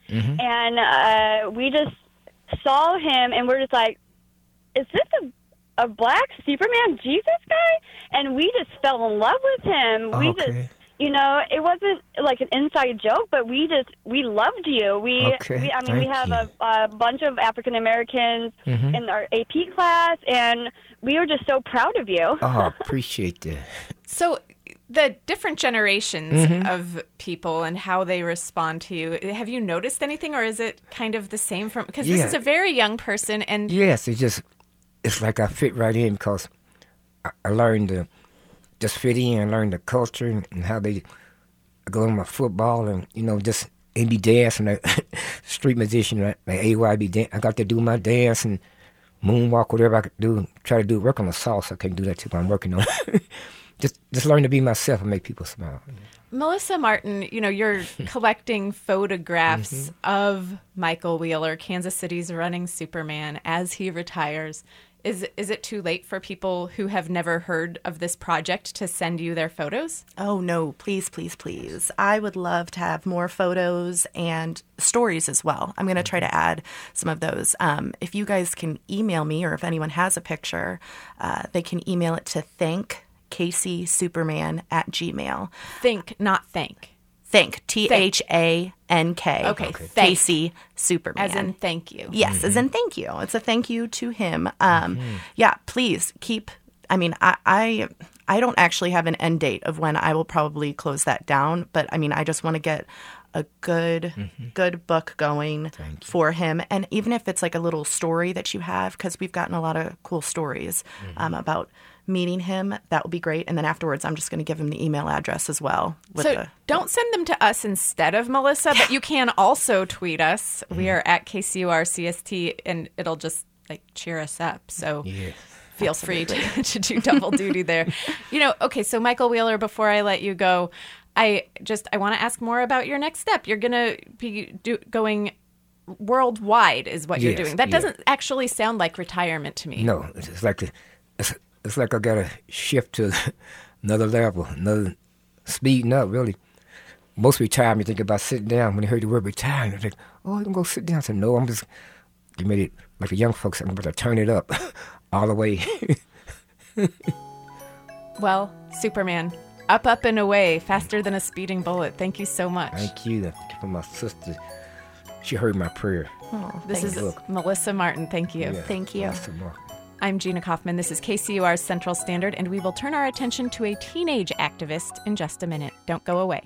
Speaker 12: and we just saw him, and we're just like, is this a black Superman Jesus guy? And we just fell in love with him. We just... it wasn't like an inside joke, but we loved you. We have a bunch of African Americans in our AP class, and we were just so proud of you.
Speaker 3: Oh, appreciate that.
Speaker 1: So the different generations of people and how they respond to you, have you noticed anything, or is it kind of the same from, because this is a very young person and...
Speaker 3: Yes, it's like I fit right in because I learned to just fit in, learn the culture and how they go on my football and, just be dancing, like street musician, like AYB. I got to do my dance and moonwalk, whatever I could do. Try to work on the salsa. I can't do that too, but I'm working on it. just learn to be myself and make people smile.
Speaker 1: Melissa Martin, you're collecting photographs of Michael Wheeler, Kansas City's running Superman, as he retires. Is it too late for people who have never heard of this project to send you their photos?
Speaker 5: Oh, no. Please, please, please. I would love to have more photos and stories as well. I'm going to try to add some of those. If you guys can email me, or if anyone has a picture, they can email it to thankcasuperman@gmail.com.
Speaker 1: Think, not thank.
Speaker 5: Thank, THANK.
Speaker 1: Okay,
Speaker 5: Casey Superman.
Speaker 1: As in thank you.
Speaker 5: Yes, as in thank you. It's a thank you to him. Yeah, please keep. I mean, I don't actually have an end date of when I will probably close that down, but I mean, I just want to get a good book going for him. And even if it's like a little story that you have, because we've gotten a lot of cool stories about meeting him, that would be great. And then afterwards, I'm just going to give him the email address as well.
Speaker 1: Don't send them to us instead of Melissa, but you can also tweet us. We are at KCURCST, and it'll just cheer us up. So feel free to do double duty there. Okay, so Michael Wheeler, before I let you go, I want to ask more about your next step. You're going to be going worldwide is what you're doing. That doesn't actually sound like retirement to me.
Speaker 3: No, it's like I got to shift to another level, another speeding up, really. Most retirement, you think about sitting down. When they heard the word retirement, they're like, oh, I'm going to go sit down. I said, no, I'm just getting ready, like the young folks, I'm about to turn it up all the way.
Speaker 1: Well, Superman, up, and away, faster than a speeding bullet. Thank you so much.
Speaker 3: Thank you for my sister. She heard my prayer.
Speaker 1: Oh, this is Melissa Martin. Thank you.
Speaker 3: Yeah,
Speaker 1: thank you.
Speaker 3: Melissa Martin.
Speaker 1: I'm Gina Kaufman. This is KCUR's Central Standard, and we will turn our attention to a teenage activist in just a minute. Don't go away.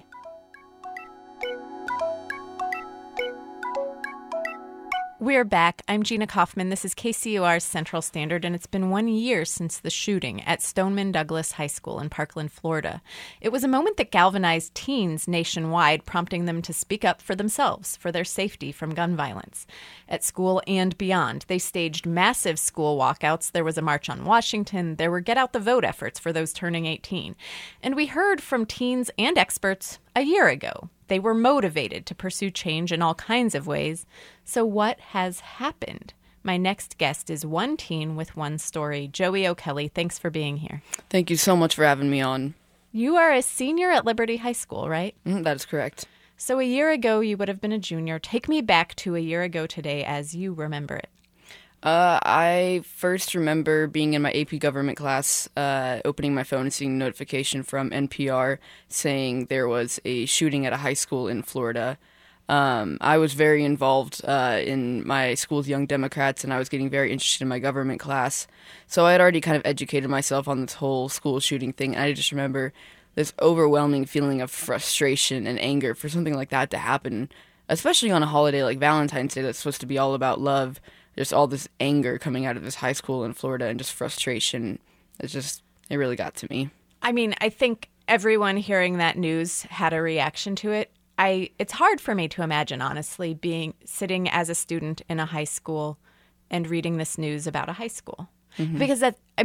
Speaker 1: We're back. I'm Gina Kaufman. This is KCUR's Central Standard, and it's been 1 year since the shooting at Stoneman Douglas High School in Parkland, Florida. It was a moment that galvanized teens nationwide, prompting them to speak up for themselves, for their safety from gun violence. At school and beyond, they staged massive school walkouts. There was a march on Washington. There were get-out-the-vote efforts for those turning 18. And we heard from teens and experts a year ago. They were motivated to pursue change in all kinds of ways. So what has happened? My next guest is one teen with one story. Joey O'Kelly, thanks for being here.
Speaker 13: Thank you so much for having me on.
Speaker 1: You are a senior at Liberty High School, right?
Speaker 13: That is correct.
Speaker 1: So a year ago, you would have been a junior. Take me back to a year ago today as you remember it.
Speaker 13: I first remember being in my AP government class, opening my phone and seeing a notification from NPR saying there was a shooting at a high school in Florida. I was very involved in my school's Young Democrats, and I was getting very interested in my government class. So I had already kind of educated myself on this whole school shooting thing, and I just remember this overwhelming feeling of frustration and anger for something like that to happen, especially on a holiday like Valentine's Day that's supposed to be all about love just all this anger coming out of this high school in Florida and just frustration. It really got to me.
Speaker 1: I mean, I think everyone hearing that news had a reaction to it. It's hard for me to imagine, honestly, sitting as a student in a high school and reading this news about a high school. Mm-hmm. Because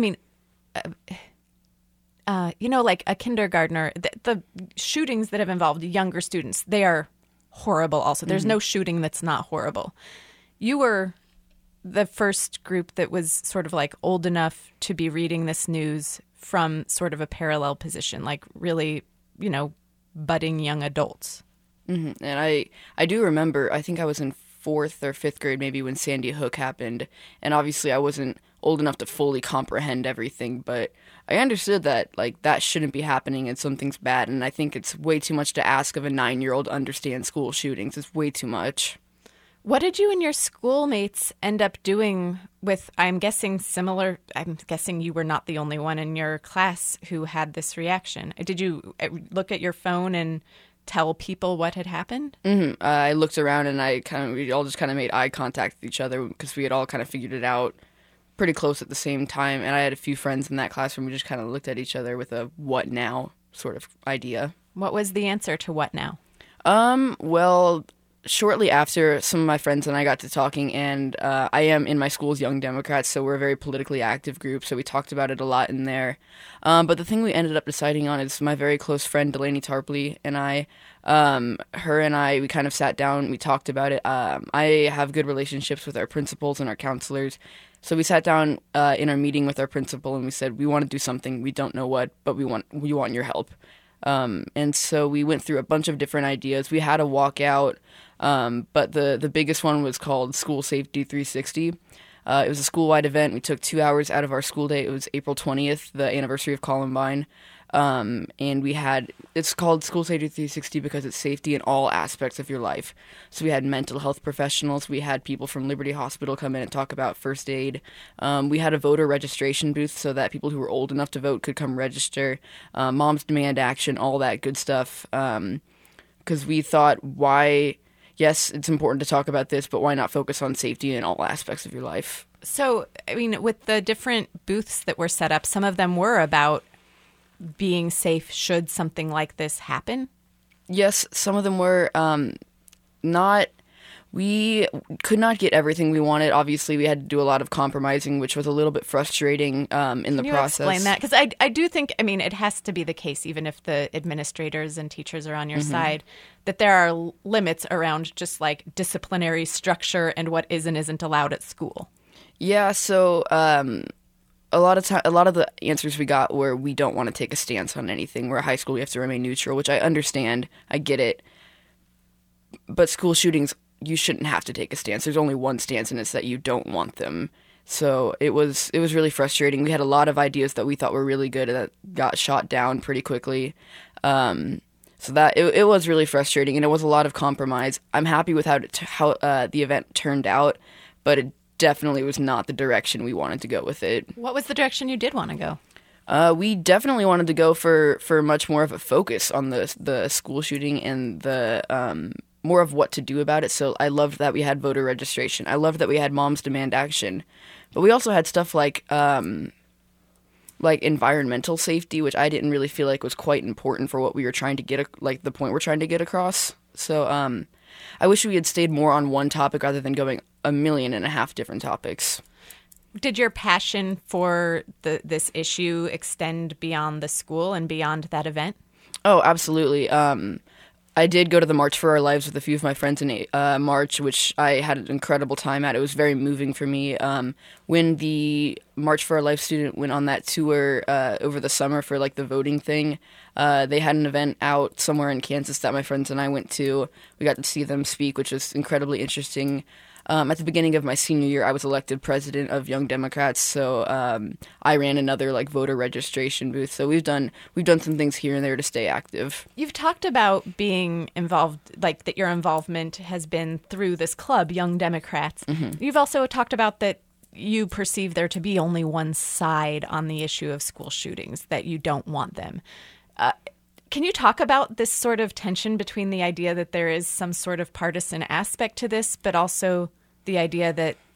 Speaker 1: like a kindergartner, the shootings that have involved younger students, they are horrible also. There's no shooting that's not horrible. You were the first group that was sort of like old enough to be reading this news from sort of a parallel position, like really, budding young adults.
Speaker 13: Mm-hmm. And I do remember, I think I was in 4th or 5th grade maybe when Sandy Hook happened, and obviously I wasn't old enough to fully comprehend everything, but I understood that that shouldn't be happening and something's bad, and I think it's way too much to ask of a 9-year-old to understand school shootings. It's way too much.
Speaker 1: What did you and your schoolmates end up doing with, I'm guessing you were not the only one in your class who had this reaction. Did you look at your phone and tell people what had happened?
Speaker 13: Mm-hmm. I looked around and we all just kind of made eye contact with each other because we had all kind of figured it out pretty close at the same time. And I had a few friends in that classroom. We just kind of looked at each other with a what now sort of idea.
Speaker 1: What was the answer to what now?
Speaker 13: Well, shortly after, some of my friends and I got to talking, and I am in my school's Young Democrats, so we're a very politically active group, so we talked about it a lot in there. But the thing we ended up deciding on is my very close friend, Delaney Tarpley, and I, we kind of sat down, we talked about it. I have good relationships with our principals and our counselors, so we sat down in our meeting with our principal, and we said, we want to do something, we don't know what, but we want your help. And so we went through a bunch of different ideas. We had a walkout, but the biggest one was called School Safety 360. It was a school-wide event. We took 2 hours out of our school day. It was April 20th, the anniversary of Columbine. And it's called School Safety 360 because it's safety in all aspects of your life. So we had mental health professionals. We had people from Liberty Hospital come in and talk about first aid. We had a voter registration booth so that people who were old enough to vote could come register. Moms Demand Action, all that good stuff. Because we thought, yes, it's important to talk about this, but why not focus on safety in all aspects of your life?
Speaker 1: So, I mean, with the different booths that were set up, some of them were about being safe should something like this happen?
Speaker 13: Yes, some of them were we could not get everything we wanted. Obviously, we had to do a lot of compromising, which was a little bit frustrating in the process.
Speaker 1: Can you explain that? Because I do think, it has to be the case, even if the administrators and teachers are on your side, that there are limits around just like disciplinary structure and what is and isn't allowed at school.
Speaker 13: Yeah, so a lot of the answers we got were we don't want to take a stance on anything. We're a high school, we have to remain neutral, which I understand. I get it. But school shootings, you shouldn't have to take a stance. There's only one stance, and it's that you don't want them. So it was really frustrating. We had a lot of ideas that we thought were really good that got shot down pretty quickly. So that it was really frustrating, and it was a lot of compromise. I'm happy with how the event turned out, but it definitely was not the direction we wanted to go with it.
Speaker 1: What was the direction you did want to go?
Speaker 13: We definitely wanted to go for much more of a focus on the school shooting and the more of what to do about it. So I loved that we had voter registration. I loved that we had Moms Demand Action. But we also had stuff like environmental safety, which I didn't really feel like was quite important for what we were trying to get, the point we're trying to get across. So I wish we had stayed more on one topic rather than going 1.5 million different topics.
Speaker 1: Did your passion for this issue extend beyond the school and beyond that event?
Speaker 13: Oh, absolutely. I did go to the March for Our Lives with a few of my friends in March, which I had an incredible time at. It was very moving for me. When the March for Our Lives student went on that tour over the summer for the voting thing, they had an event out somewhere in Kansas that my friends and I went to. We got to see them speak, which was incredibly interesting. At the beginning of my senior year, I was elected president of Young Democrats, so I ran another voter registration booth. So we've done some things here and there to stay active.
Speaker 1: You've talked about being involved, that your involvement has been through this club, Young Democrats. Mm-hmm. You've also talked about that you perceive there to be only one side on the issue of school shootings, that you don't want them. Can you talk about this sort of tension between the idea that there is some sort of partisan aspect to this, but also the idea that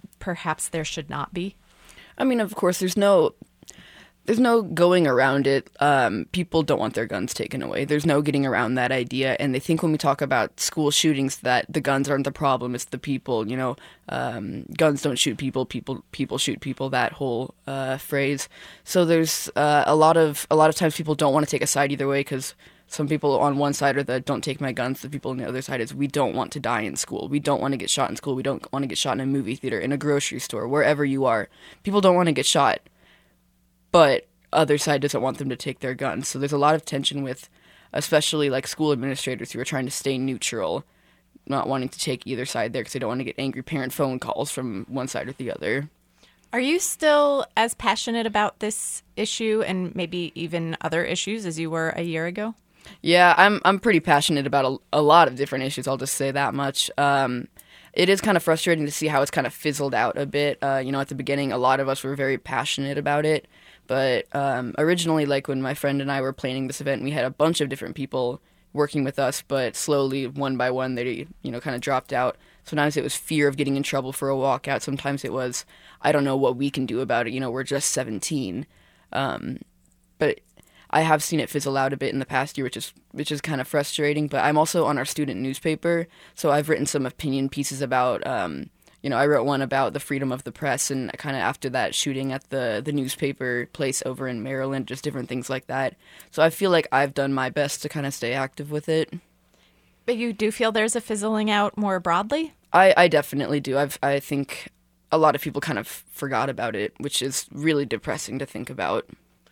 Speaker 1: perhaps there should not be?
Speaker 13: I mean, of course, there's no going around it. People don't want their guns taken away. There's no getting around that idea. And they think when we talk about school shootings that the guns aren't the problem, it's the people. Guns don't shoot people, people shoot people. That whole phrase. So there's a lot of times people don't want to take a side either way, because some people on one side are the don't take my guns. The people on the other side is we don't want to die in school. We don't want to get shot in school. We don't want to get shot in a movie theater, in a grocery store, wherever you are. People don't want to get shot. But other side doesn't want them to take their guns. So there's a lot of tension with, especially like school administrators who are trying to stay neutral, not wanting to take either side there because they don't want to get angry parent phone calls from one side or the other.
Speaker 1: Are you still as passionate about this issue and maybe even other issues as you were a year ago?
Speaker 13: Yeah, I'm pretty passionate about a lot of different issues. I'll just say that much. It is kind of frustrating to see how it's kind of fizzled out a bit. At the beginning, a lot of us were very passionate about it. But originally, like when my friend and I were planning this event, we had a bunch of different people working with us, but slowly, one by one, they, kind of dropped out. Sometimes it was fear of getting in trouble for a walkout. Sometimes it was, I don't know what we can do about it. We're just 17. But I have seen it fizzle out a bit in the past year, which is kind of frustrating. But I'm also on our student newspaper, so I've written some opinion pieces about, I wrote one about the freedom of the press, and kind of after that shooting at the newspaper place over in Maryland, just different things like that. So I feel like I've done my best to kind of stay active with it.
Speaker 1: But you do feel there's a fizzling out more broadly?
Speaker 13: I definitely do. I think a lot of people kind of forgot about it, which is really depressing to think about.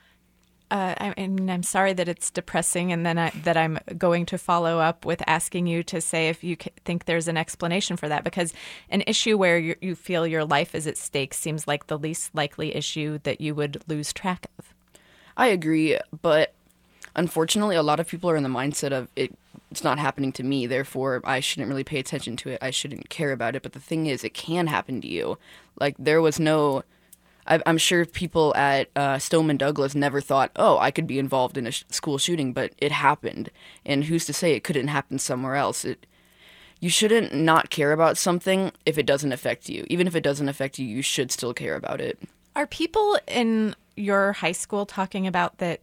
Speaker 1: I'm sorry that it's depressing, and then that I'm going to follow up with asking you to say if you think there's an explanation for that, because an issue where you feel your life is at stake seems like the least likely issue that you would lose track of.
Speaker 13: I agree, but unfortunately, a lot of people are in the mindset of it's not happening to me, therefore I shouldn't really pay attention to it. I shouldn't care about it. But the thing is, it can happen to you. Like, there was no... I'm sure people at Stoneman Douglas never thought, I could be involved in a school shooting, but it happened. And who's to say it couldn't happen somewhere else? You shouldn't not care about something if it doesn't affect you. Even if it doesn't affect you, you should still care about it.
Speaker 1: Are people in your high school talking about that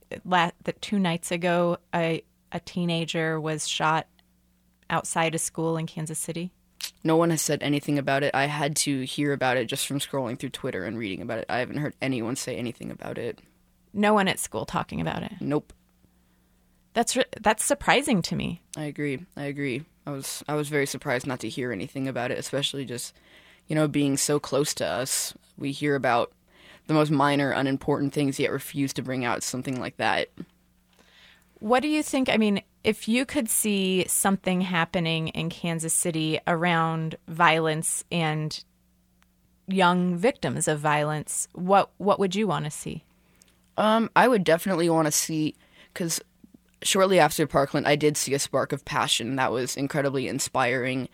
Speaker 1: 2 nights ago a teenager was shot outside a school in Kansas City?
Speaker 13: No one has said anything about it. I had to hear about it just from scrolling through Twitter and reading about it. I haven't heard anyone say anything about it.
Speaker 1: No one at school talking about it?
Speaker 13: Nope.
Speaker 1: That's surprising to me.
Speaker 13: I agree. I was very surprised not to hear anything about it, especially just, being so close to us. We hear about the most minor, unimportant things, yet refuse to bring out something like that.
Speaker 1: What do you think? I mean, if you could see something happening in Kansas City around violence and young victims of violence, what would you want to see?
Speaker 13: I would definitely want to see, because shortly after Parkland, I did see a spark of passion that was incredibly inspiring.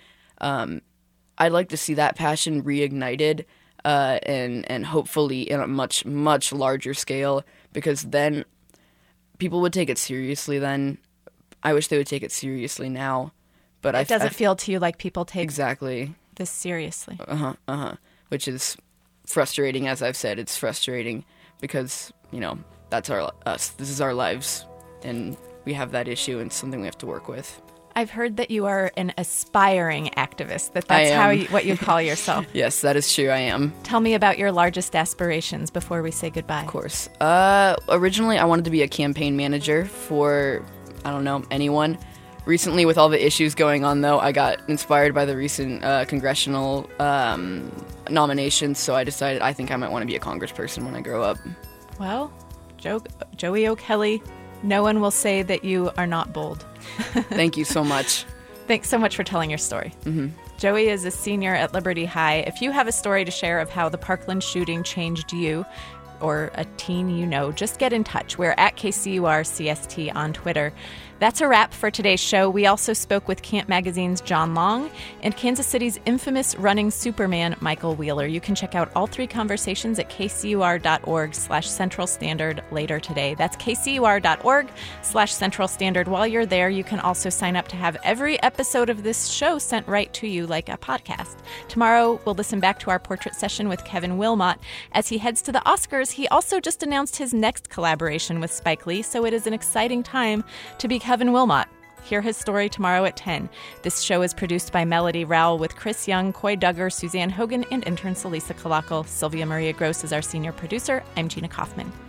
Speaker 13: I'd like to see that passion reignited, and hopefully in a much, much larger scale, because then people would take it seriously then. I wish they would take it seriously now. But
Speaker 1: it doesn't feel to you like people take
Speaker 13: exactly
Speaker 1: this seriously.
Speaker 13: Which is frustrating, as I've said. It's frustrating because, that's us. This is our lives. And we have that issue, and it's something we have to work with.
Speaker 1: I've heard that you are an aspiring activist, that's what you call yourself.
Speaker 13: Yes, that is true, I am.
Speaker 1: Tell me about your largest aspirations before we say goodbye.
Speaker 13: Of course. Originally, I wanted to be a campaign manager for, anyone. Recently, with all the issues going on, though, I got inspired by the recent congressional nominations, so I decided I think I might want to be a congressperson when I grow up.
Speaker 1: Well, Joey O'Kelly, no one will say that you are not bold.
Speaker 13: Thank you so much.
Speaker 1: Thanks so much for telling your story.
Speaker 13: Mm-hmm.
Speaker 1: Joey is a senior at Liberty High. If you have a story to share of how the Parkland shooting changed you, or a teen you know, just get in touch. We're at KCUR-CST on Twitter. That's a wrap for today's show. We also spoke with Cant Magazine's John Long and Kansas City's infamous running Superman, Michael Wheeler. You can check out all three conversations at kcur.org/Central Standard later today. That's kcur.org/Central Standard. While you're there, you can also sign up to have every episode of this show sent right to you like a podcast. Tomorrow, we'll listen back to our portrait session with Kevin Wilmot. As he heads to the Oscars, he also just announced his next collaboration with Spike Lee, so it is an exciting time to be Kevin Wilmot. Hear his story tomorrow at 10. This show is produced by Melody Rowell with Chris Young, Coy Duggar, Suzanne Hogan, and intern Celisa Kalakal. Sylvia Maria Gross is our senior producer. I'm Gina Kaufman.